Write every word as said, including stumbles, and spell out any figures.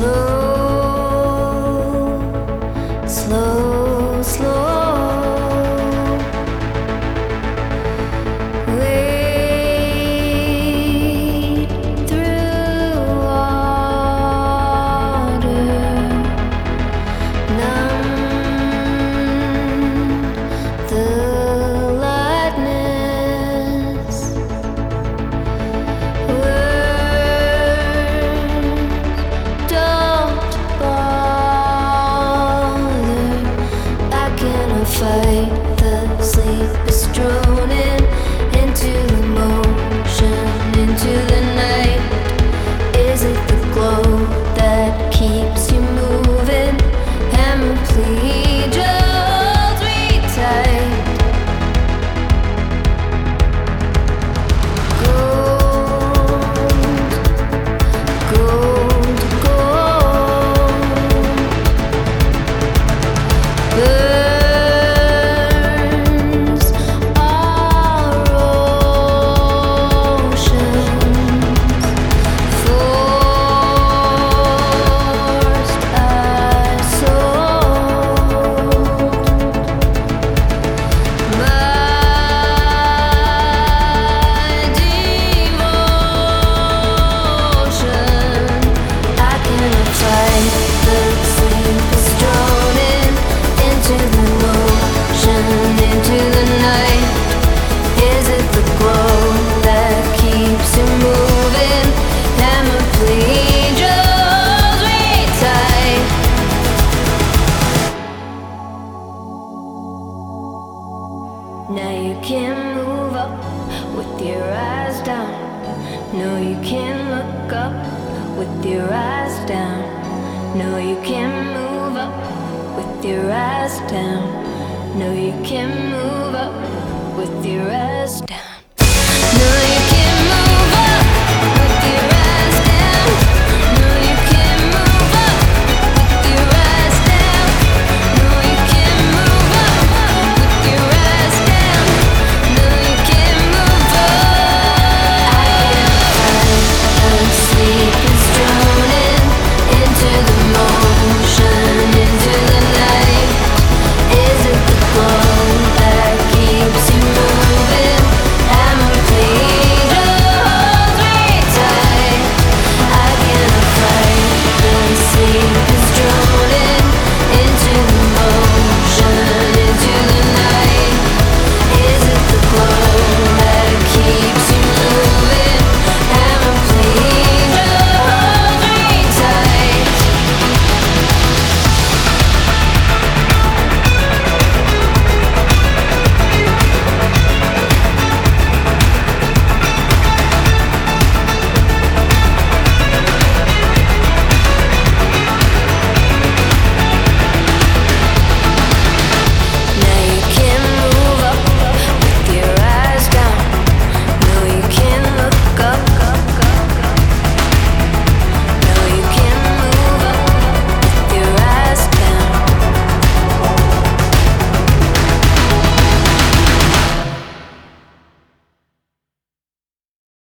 slow, slow. Wade through water, numb the lightness. Words don't bother. I cannot fight the sleep is droning into the motion, into the night. Is it the glow that keeps you moving? Hemiplegia holds me tight. Gold, gold, gold. Burns our oceans, forced our souls. My devotion, I cannot fight the sleep is droning into the motion, into the night. Is it the glow that keeps you moving? Hemiplegia holds me tight. Now you can move up with your eyes down. No, you can look up with your eyes down. No, you can move up with your eyes down. No, you can move up with your eyes down.